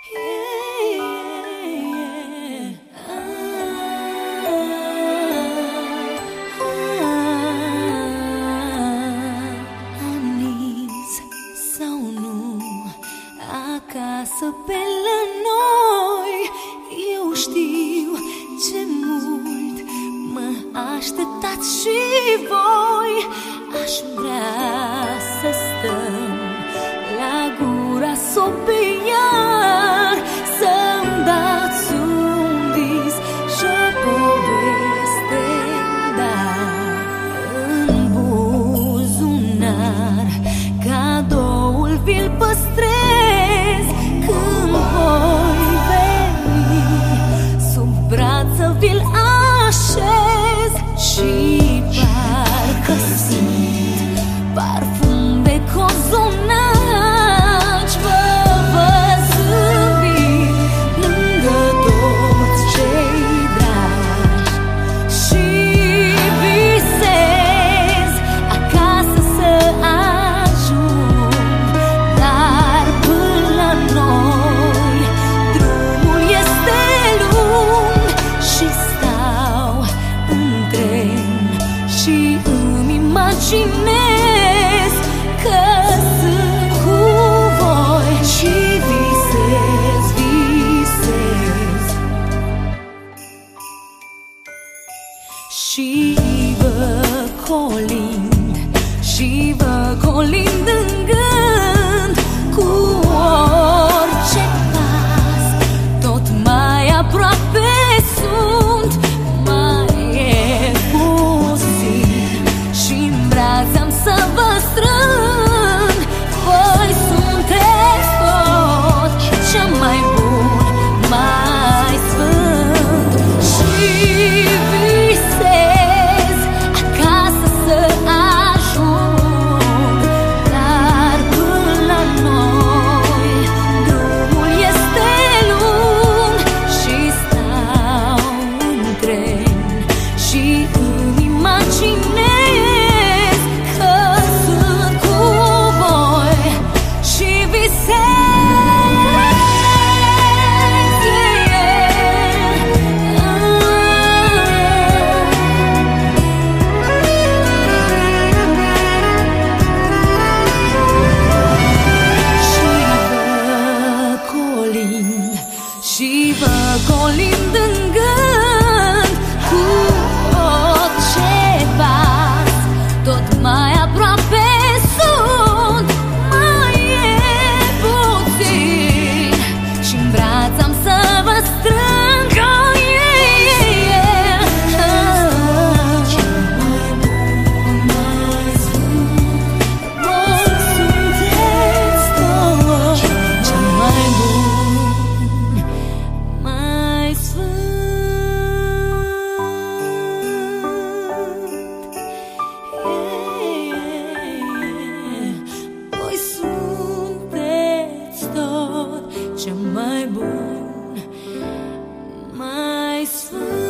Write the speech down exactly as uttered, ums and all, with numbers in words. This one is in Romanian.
Acasă pe la noi, eu știu ce mult mă așteptați și voi. Aș vrea să stăm la gura sobei iar, să-mi dați un vis și o poveste, dar în buzunar cadoul vi-l păstrez. Când voi veni, sub brață vi-l așez și parcă simt parfum de cozonaci. Vă văd zâmbind lângă toți cei dragi și visez acasă să ajung, dar până la noi drumul este lung și stau în tren și îmi imaginez că sunt cu voi și visez, visez și vă colind, și vă colind în gând. Cu orice pas tot mai aproape sunt, mai e puțin și-n brațe am să vă strâng. Voi sunteți tot cea mai bun, mai sfânt și visez acasă să ajung, dar până la noi drumul este lung și stau în tren și îmi imaginez că sunt cu voi și visez. Și vă colind în gând, cu orice pas tot mai aproape sunt, mai e puțin și-n braț am să vă strâng. Oh, yeah, yeah, yeah. Mai sunt, voi sunteți tot cea mai bun, mai sfânt. Voi sunteți tot cea mai bun, mai sfânt.